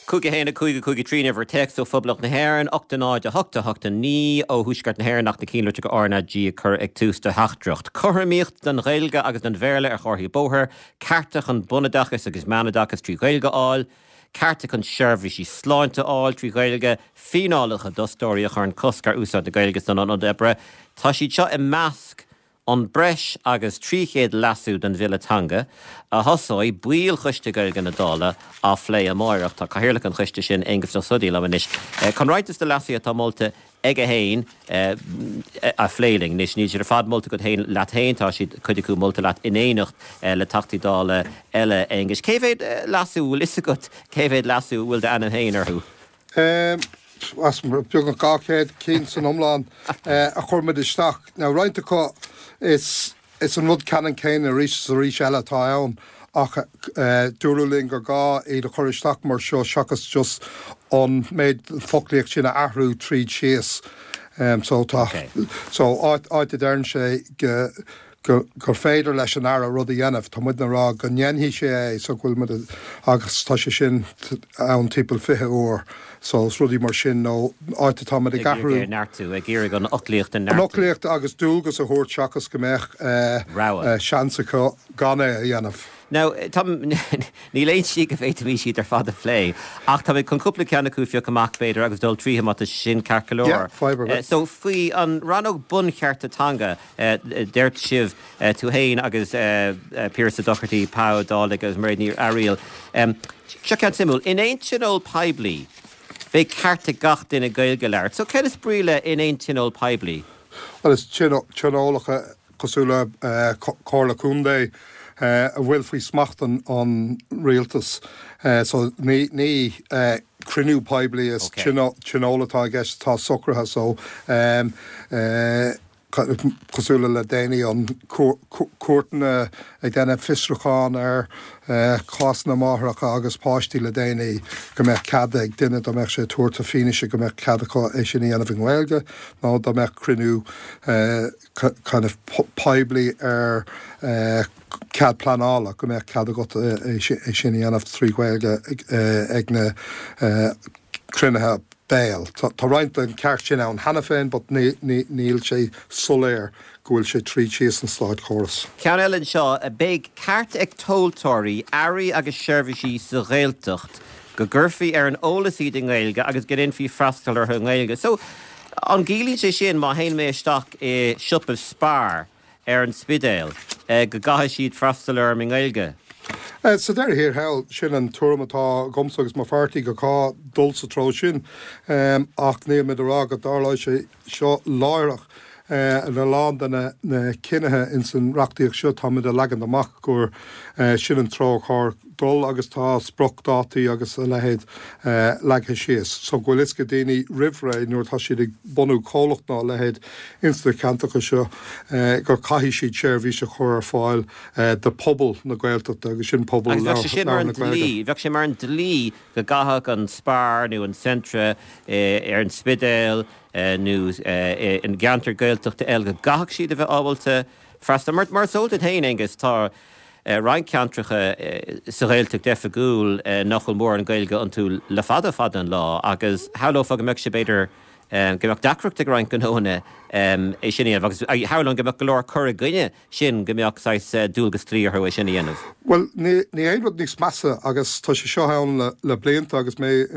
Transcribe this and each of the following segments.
Cúige héna cúige trína bhar text ó phoblach na hhéireann 8 ní ó thuisceart na hhéireann nach na cín go orna dí chur ag tústa heachtracht. Choirmíocht den Ghaeilge agus den bhéirle ar chorthaí bóthir, ceartach an bunadachas agus manadachas trí Ghaeilge áil, ceartach an seirbhísí sláinte áil trí Ghaeilge, finálacha dostóirí a chur an coscar úsáid na Ghaeilge san an odebre, tá siad seo i measc an breis agus 300 lasú den Villatanga, a hosáid buíl chuiste Gaeilge na dála á phlé amóireach tá cathaoirleach an chuiste sin éingus na sodí leis. Chun ráitas de lasú atá molta ag a héin a phléiling, níos níos ar fad molta go héin leat héin tá siad chuideú molta leat inéanacht le tachtaí dála eile éingus. Céféad lasú bhfuil is agat, céféad lasú bhfuil de anna héin arthú? As beag an gachéad cín san omláin a churmid isteach. Now, roinnta is an rud canan céin a rís eile tá ann ach dúrúling gur gá iad a chur isteach mar seo seachas just an méid foclaíocht sin a ahrú tríd síos. So áit a dearn sé gur féidir leis an ara rud a dhéanamh, tá muid na rá go nnéanhí sé so bhfuil muid agus tá sé sin ann timpeall 20 uair. So rudí mar sin nó áit atá muid a gahrú. Ag iarraigh an oclaíocht an nartú. An oclaíocht agus dúgus a thuirt seachas go mbeadh seansa ganna a dhéanamh. Now, ní léon si go bhéit mí siad ar fad a phlé, ach tá chun cúpla ceanna cúfiú amach beidir agus dul tríthe mata sin carcalóir. So faoi an ranóg bun cheartatanga deirt sibh tú héin agus Pierce Docherty, Pau, Dála agus Mairead Ariel. Se cean simú, in aontinol Paiblí, bé carta gach duine Gaeilge leart. So cead is bríle in aontinol Paiblí? Well, is tsinolacha cosúla Corla Cúndé a bhfuil faoi smacht an rialtas. So ní crinú Paiblí is tsinólatá gceist tá socratha so cosúla le déine an cuairtena ag déine fistrachán ar chásna máthracha agus páistí le déine go mbeadh cad ag duine do mbeadh sé tuairta fíneise go mbeadh cadacha é sin dhéanamh an Ghaeilge ná do mbeadh crinú kind of Paiblí ar cad planála go mbeadh cadagat é sin dhéanamh trí Ghaeilge ag na crinethe Béal. Tá roiint an ceart sin an hena féin, but níl sé soléir gohfuil sé trí síos an sláid choras. Ceann eile seo a big ceart ag tóiltóirí airí agus seirbhísí sa Ghaeltacht go gurfií ar an ólas iad an Ghaeilge agus go infí freastal ar an Ghaeilge. So an gílín sé sin má hain mé isteach i siopah Spar ar an Spidéal go gatha siad freastal ar an Ghaeilge. So there here hell sin an tuamatá gomsagus má fartaí go cá dul sa tró sin ach níomid ará go dála sé seo láireach le lán na cinethe in san reachtaíoch seo tá muid a legan amach gur sin an tró chur dul agus tá sprocdátaí agus a lehéad leagthe síos. So go is go daoine rihre nuair tá siad ag bunú cólacht ná lehéad insta cantacha seo gur caithí siad seirbhíse chur ar fáil de pobl na Gaeltachta agus sin pobl ná na Gaeilge. Bheadh sé mar an dlí go gathach an Spar nó an Centra ar an Spidéal nó in Gantar Gaeltachta eile go gathach siad a bheith ábhailte freasta mar sóiltid hain agus tá Reinceantracha sa Ghaeltacht defa gúil nachfuil mór an Gaeilge an tú le fada an lá agus hálófa go meach sé beidir go meach dacreacht ag Rein gonóna é sin íanamh agus hálan go meach go leir chur a gcuine sin go meach dúlgus tríortha é sin íanamh. Well, ní éonrad níos massa agus tá sé seo ann le blianta agus mé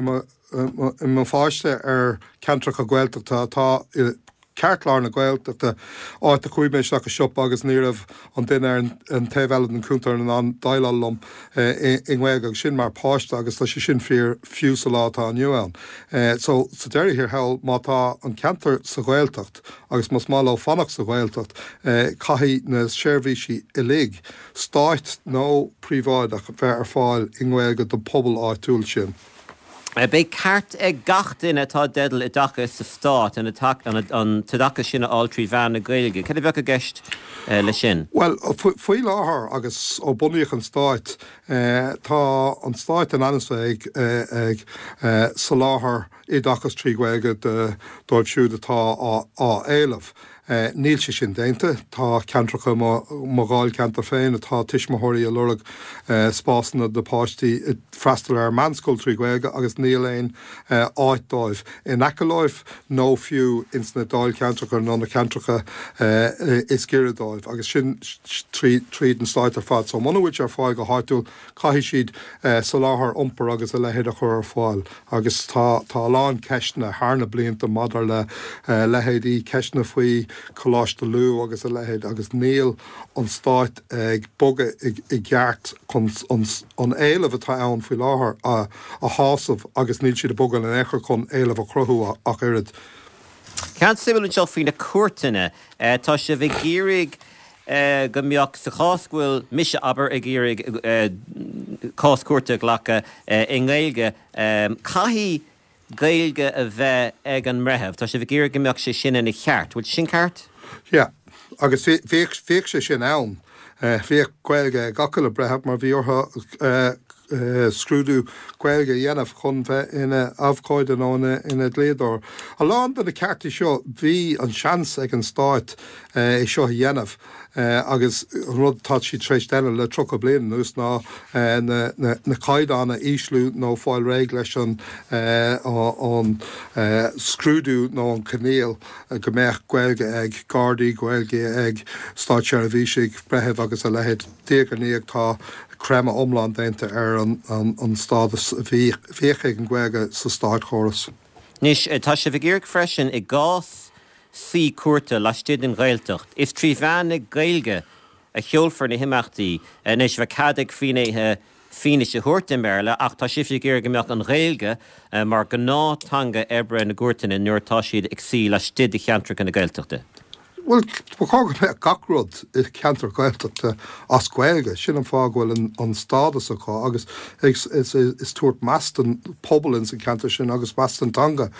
i mo fáiste ar Ceantracha Gaeltachta tá ceartláir na Gaeltachta áit a chuimméis leach a siop agus níramh an duine ar an taobhhead an cúntar an dailalum in Ghaeilge agus sin mar páiste agus tá sé sin fiú sa látá aniuán. So sa deirí hir hell má tá an ceantar sa Ghaeltacht agus mas má le fannach sa Ghaeltacht caithí na seirbhísí i lig stáit nó príomháideach bheith ar fáil in Ghaeilge do pobl áitiúil sin. Bé ceart ag gach duine atá dedal i dachas sa stát an tadachas sin áil trí bhean na Gaeilge. Cad a bheith a gceist le sin? Well, faoi láthair agus ó bunaíoch an stáit tá an stáit an anasa ag sa láthair i dachas trí Ghaeilge de dóibh siúd atá á éileamh. níl sé sin déinte, tá ceantracha mágáil ceantar féin atá tuismothirí a lureg spásanna de páistí freistal ar manscoiltrí Gaeilge agus níl éon áitdáibh. In Ecaláibh nó fiú insna dáil ceantracha ná na ceantracha is gcéiredáibh, agus sin tríd an stáit ar fad. So manhuiid ar fáil go háitiúil caithí siad sa láthair iompar agus a lehéad a chur ar fáil. Agus tá lán ceisna hána blianta madar le lehéadí ceisna faoi choláiste lú agus a lehéad agus níl an stáit ag boga i gceart an éilemh atá ann faoi láthair a hásamh agus níl siad a bogan an éair chun éilemh a cruthú ach irid. Cean sibhfuil seo faoina cuairtaine, tá sé bheith géirigh go mbeadh sa cháscuil mise aber ag géirigh cáscuirte ghlacha in Gaeilge. Caithí Gaeilge a bheith ag an mrethebh, tá sé bheith géirigh go mbeadh sé sin ina cheart. Bhfuil sin ceart? Ja, agus féic sé sin ann. Féic Gaeilge gacail a brethebh mar bhí ortha scrúdú Gaeilge dhéanamh chun bheith ina afhcáide nó ina dléador. A lán den na ceartí seo bhí an seans ag an stáit i seo dhéanamh agus rud tá si tréis déile le tro blian nús ná na caiidána íslú nó fáil réig leis an scrúdú nó an canéal go méach Gaeilge ag Gardaí Gaeilge ag stáitsear a bhísigh brethebh agus a lehéad déaganíag tá crema omland déinte ar an stádas féiche an Gaeilge sa stáit choras. Nis tá sé bheith géirigh freisin i gás sí cuairte leistíad an Gaeltacht. Is trí bheanna Gaeilge a cheolfar na himachtaí nis bheith cadig fine sé thuirta merle ach tá si bheith géirigh meach an Gaeilge mar go nátanga ebre na gúirtaine nuair tá siad ag sí leistíad a cheantracha na Gaeltachta. Well, bhá go gacrod i ceantar Gaeltachta as Gaeilge, sin an fághfuil an stádas aá, agus is tuairt meastan pobl in san ceantar sin agus meastantanga.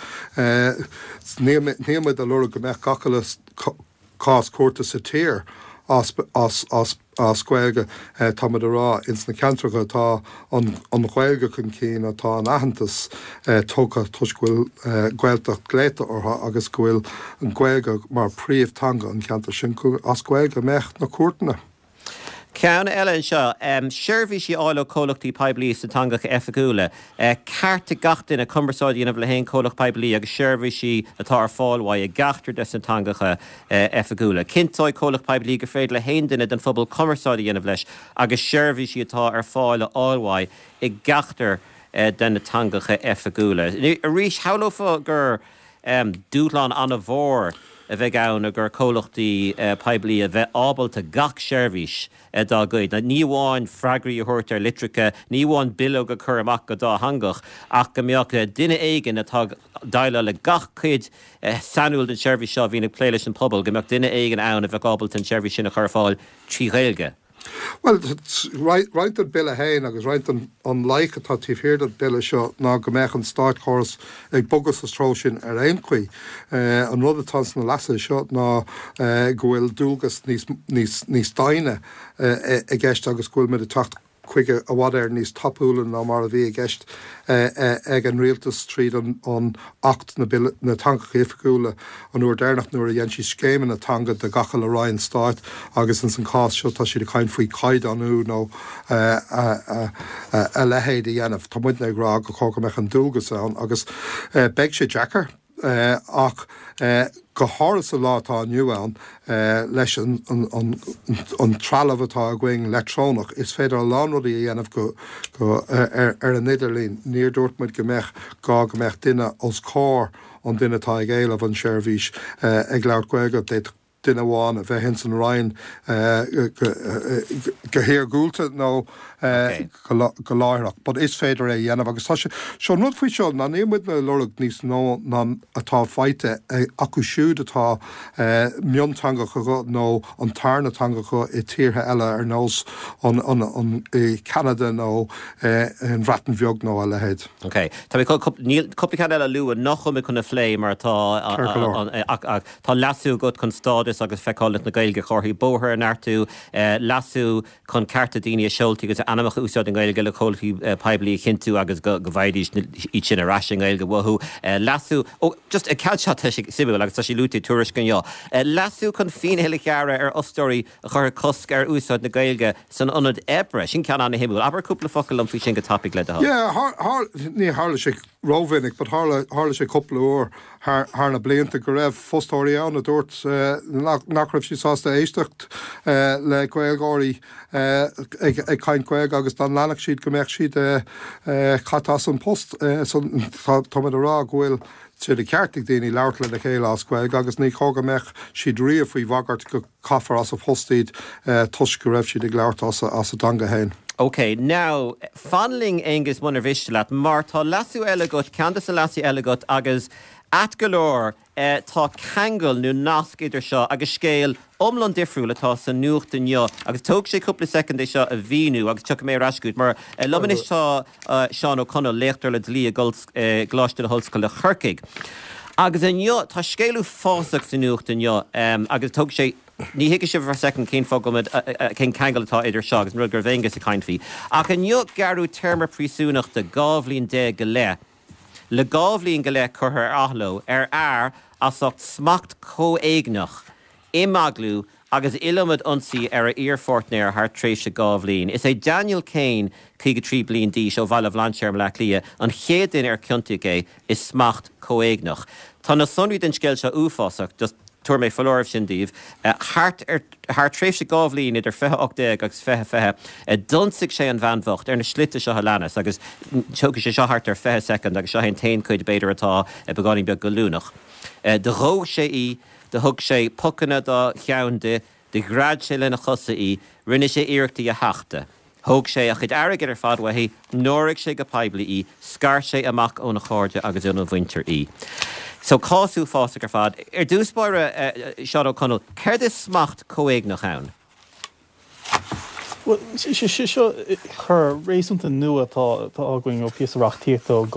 Níomid a lura go méach gacail cás cuairta sa tír as Gaeilge táid ará ins na ceantracha tá an Gaeilge chun cín atá an aitheantas tócha tuisgúil Gaeltacht gléite ortha agus gohfuil an Gaeilge mar príomhtanga an ceantar sin as Gaeilge mecht na cuairtaine. Ceanna eile an seo, seirbhí sí ála cólachtaí poiblí sa tangacha efagúla. Cearta gachtain a conversáidíanamh le haon cólach poiblí agus seirbhí sí atá ar fáilhaid a gaachtar de san tangacha efagúla. Cintáid cólach poiblí go féad le haon duine den phobal conversáidíanamh leis agus seirbhí sí atá ar fáil a áilhaid i gaachtar den na tangacha efagúla. A rís haolofa gur dútláán anna bhór a bheith ann a gur cólachtaí poiblí a bheith ábalta gach seirbhís dá gcuid. Ní bháin freigraí a thuirt ar litricha, ní bháin bilog a chur amach go dá hangach ach go mbeadh duine éigean atá daile le gach chuid sanúil den seirbhís seo bhína pléile an pobl, go mbeadh duine éigean ann a bheith ábalta an seirbhís sin a chur fáil trí Gaeilge. Well, right an bille hain agus right an like atá tíhhéir an bille seo ná go méach an stáit choras ag bogus astró sin ar aoncuí. An rud atá na lasa seo ná gohfuil dúgus níos daine i gceist agus gohfuil mid a tacht chuige a bhd ar níos tapúlan ná mar a bhí a gceist ag an rialtas tríd an acht na tangacha efagúla an uair déirnach nuair a dhéan si scéimeann na tanga de gachail a Ryan stáit agus in san cás seo tá siad a chain faoi caid anú nó a lehéad a dhéanamh. Tá muid ag rá go chóga meach an dúgus an agus beag sé Jackar ach go háras a látá nniuán leis an trealamh atá a going electrónach is féidir a lánrodí a dhéanamh go ar an Nidirlín níor dúirt muid go méach duine os cór an duine tá ag éilemh an seirbhís ag leabhar Gaeilge duine bháin a bheith hen san Ryan go héir gúlta nó go láireach, but is féidir é dhéanamh agus seo nut faoi seo ná nímuid na lorug níos nó ná atá feite acu siúd atá miontangacha nó an tarnatangacha i tíortha eile ar nós an Canada nó an Bhreatain nó a lehéad. Ok, tá cuppa eile luúa nach chum chuna phlé mar tá lasú go chun stád fádas agus feicálat na gailge chorthaí bóthir an airtú lasú chun carta daoine seoltaí agus anamach úsáid an gailge le chomhltaí peblií chinú agus go bhaidís í sin arásing gailge wathú lasú just a ceilse simú agus tá sí lútaí tuairis gan lasú chun fin heile ceara ostóirí a chur cosc úsáid na gailge san anad ebre sin cean anna himú aber cúpla focail fao sin go tapig le ní hála sé róvinnig, but hála sé coppla ór haar na blianta go raibh fóstóirí an a dúirt nach raibh sí sásta éistecht le gailgáirí ag cain gaig agus dan lánach siad go meach siad chattá an post táid a rá ghfuil sé de ceartig daoine leirtla le chéile as gaig agus ní chóga meach siad riamh faoi bhagart go caafar as a postíd tuis go raibh siad ag leirt as a danga hain. Okay, now, fanling Angus munar vishtelat, mar tá lasú eilegot, Candace a lasú eilegot, agus atgalor tá cangol nu nasc idir seo, agus scéal omlan difriúil atá san nuacht an neo, agus tóg sé cúpla second seo a bhíú, agus tucha mé rascút, mar lomanis tá Seán O'Connell léachtar le dlí a gláiste le holscoil le churcaig. Agus an neo, tá scéalú fásach san nuacht an neo, agus tóg sé ní hiice sé bhar second cén fogomad cén cangol atá idir seo, agus nuair gur bhéngus a caint fí. Ach an neo garú terma prísúnach de gábhlín de go le gábhlín go le chuthair athló air asacht smacht cóéignach imaglú agus ilamad ansaí a íorfortnéir thar tréise gábhlín. Is é Daniel Kane chuig go trí blion díos ó bhaile bhlansearm le lia an chéadin cionntaigh is smacht cóéignach. Tá na sonraí den scéil se uafásach just tuair mé fallóirh sin díobh, thar tréifse gábhlín idir 28 agus 25, donsaigh sé an bheanmhacht ar na slite seo leanas, agus tugadh sé seo thart ar 5 second agus seo haon chuid beidir atá beáin beag go lúnach. De ró sé í, de thug sé pocanna do cheannde, de grad sé lena chosa í, rinne sé iirechtaí a heachta. Thóg sé a chud airgid ar fadhaithí, nóraigh sé go peibli í, scar sé amach ó na cháirde agus ó na bhaintear í. So cáú fása ar fad. Dúspáire Seán O'Connell, céir is smacht cóéignach ann? Well, seo chur rééisúnta nua tá ágaing ó píosachtíocht ó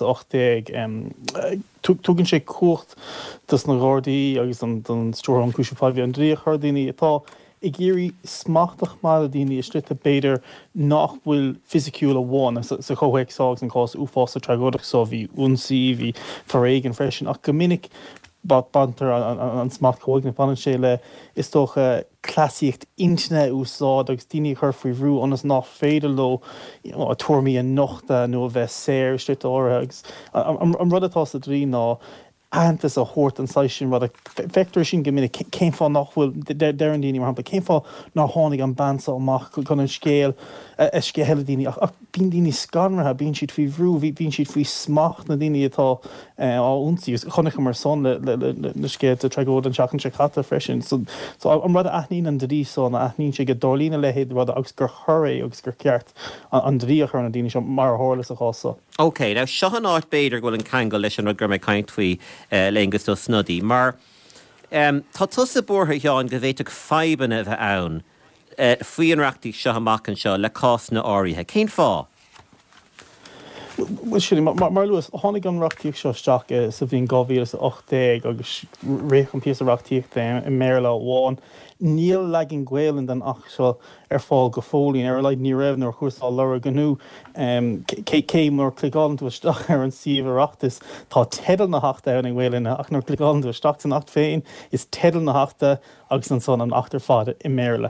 2008 tugann sé cuacht dus na gádaí agus an stórm cúisiáibhí an drí chur daoine atá I géirí smachtach mar a daoine is strite beidir nach bhfuil fisiciúil a bháin sa chohéic ságs an cás uafása trágódach so bhí únsaí bhí faréigen freisin ach go minic bantar an smacht choáigna banan sé le is tócha clasíocht intne úsáid agus daoine chur faoi bhrú anas nach féidir lo a tuairmí an nochta nó a bheith séir strite ára agus an rud atá sa drí ná antas a hort an sin rud a vector sin gomininic céim fá nachhfuil dean daoine mar hapla céim fá ná tháinig an bansa amach chun an scéal scéile daoine ach bíon daoine scanrathe bíonn siad faoi bhrú bíonn siad faoi smacht na daoine atá á únsaí chunig mar son le scéad a tregód an seachan se chatta freisin so an rud aithnín an drí son a aithnín sé go dálína lehéad rud agus gur choré agus gur ceart an drí a chur na daoine seo mar hálas a chása. Okay, now sean áit beidir ghfuil an cangol leis an gur mé caint faoi lengus do snudí, mar tá tusa bortha teáin go bhhéiteach feiban a bheith ann faoi an reachtaí seo amach an seo le cás na áirithe. Cén fá? Well, sin mar luas tháinig an reachtaíocht seo isteach sa bhíon 2008 agus réich an píos a reachtaíocht in méile bháin. Níl legin ghéileann den ach seo fáil go fólín leid ní raibh ar chuá lera ganú céim nó cligáin tú isteach ar an siomhreaachtas tá tedal na heachta ar an ghéileanna ach nó cligáin tú isteach an 8 féin is tedal na heachta agus an son an achtar fada in méile.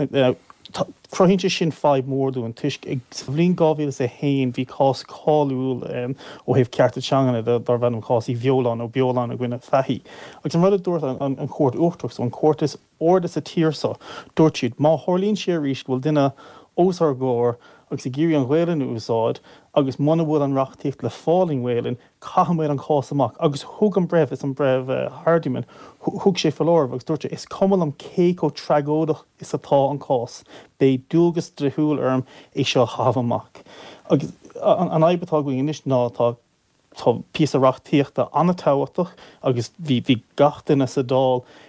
Crohínte sin 5 mórú an tuisc ag bhlíon 2001 bhí cás cáúil ó heh ceartta teangana dar bhenim cásí bheolán ó beolán a gine fehí. Agus an rud a dúirt an cuairt uachtarach an cuairtas ordas a tíirsa dúirt siad má tharlíonn sé ríist bhfuil duine ósar góir agus i ggéirí an ghéileann úsáid agus muna bhfuil an reachtaíocht le fáling ghéileann caihamid an cás amach agus thug an breh is an breh hardiman thug sé fallóir agus dúirte is cummal am céco tregódach is atá an cás bé dúgus drithúil orm é seo chahamach. Agus an aibatá go inis ná tá píos a reachtaíochta anna táhaach agus bhí gatainna sa dál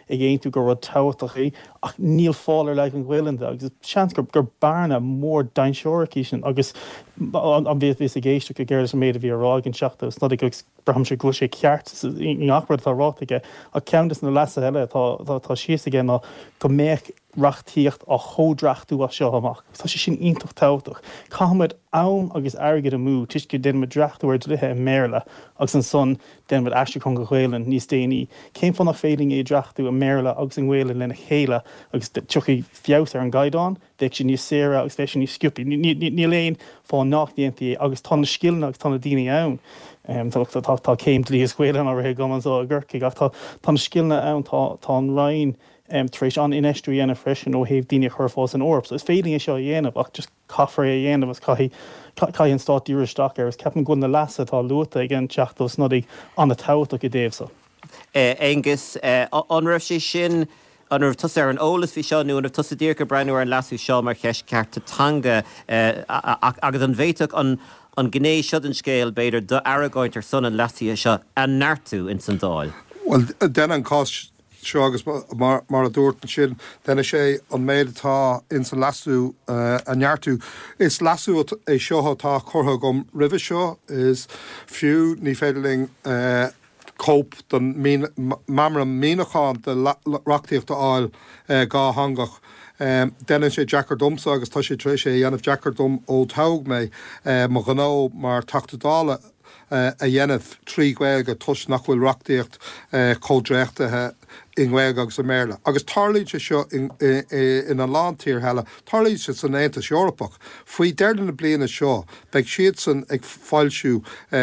ag éonú gur rud tátaí ach níl fáil le an ghfuilende agus sean gur barna mór dainseoircí sin agus an bhíh a géiste go ggéir méid a bhí rágin seachta sna go braham se go sé ceart achbard tá rátaige a ceantas na lesa heile tá sios aige ná go méich rachtíocht a chódrachtú a seo amach. Tá sé sin ionintach táach. Cahamid ann agus airgad a mú tuis go den med drachtúir dlithe i méle agus an son den med eiste chun go chhéilen níos déanaí. Céim fannach féling é drachtú a méle agus an ghfuile lena chéile agus tuchaí fios ar an gaiidán, deic sin níos séra agus fééis sin níos sciúpi. Ní léon fá nach déanta agus tána skillna agus tána daine ann. Tá céim lí scuéile a ré goman a ggurcaigh ach tá skillna ann tá an rain trééis an inistú dhéanana freisin ó héh daine chur fás an orb. So is féling é seo dhéanamh ach just caafar é dhéanamh as cai an stáúiristeach ar ceapan gona lesa tá luata ag an teachtó snodí anna táta go déobh. Angus, an raibh sé sin an raibh tus ar an ólas bhí seo nuair tusa dír go breanú ar an lasú seo mar cheis ceartatanga agus an bhéiteach an gné siod an scéal beidir do airgáint ar son an lasí seo an neartú in san dáil. Well, den an cás seo agus mar a dúirt sin denna sé an méidetá in san lasú a neartú. Is lasú é seotá chutha gom rih seo is fiú ní féidirling cóp don mamra míachán de reachtaíocht áil gá hangach. Denna sé Jackar domsa agus tá sé trééis sé dhéanamh Jackar dom ó taig mé mar gná mar taachtadála a dhéanamh trí ghilga tus nach bhfuil reachtaíocht códréachtathe in ghilga agus a méle. Agus tarlíid sé seo in an látír heile, tarlíid sé san Aontas Eorpach. Faoi deirna bliana seo, beag siad san ag fáilsiú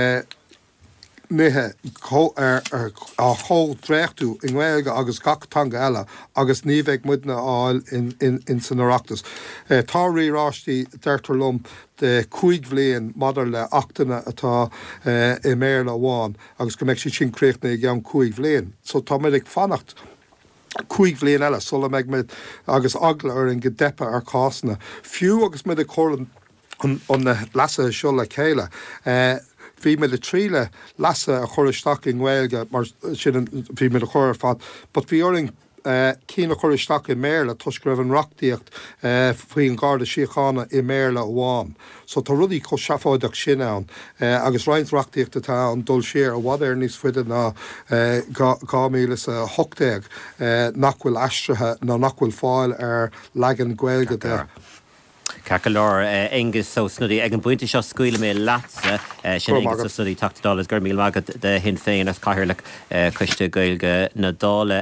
nithe a chó dréchtú in ghilga agus gactanga eile agus níomheith muidna áil in san Oireachtas. Táirí ráistí deirtar lom de 5 bblion madar le achtainna atá i méle amháin agus go mbeidh sí sin créachna ag an 5 bblion. So tá muid ag fannacht 5 bblion eile sola meid med agus agla ar an go depa ar cásanna. Fiú agus muid ag chorann an lasa seo le chéile. Bhí me le tríle lasa a choristeach in ghilga mar sin bhí me le choir fad, but bhí orling cína choristeach i méle tus go raibh an reachtaíocht faoi an garda síochána i méle amháin. So tá rudí có seafáideach sin ann agus roinnt reachtaíocht atá an dul sér a bhd ar níos fuide ná 2018 nach bhfuil aistrithe ná nach bhfuil fáil ar legan ghilga de. Cacalar Angus so snudí ag an buinte seo scuile mé lása sin agus snudí $80 gur míl magad de hin féin as caiir le chuiste gailge na dála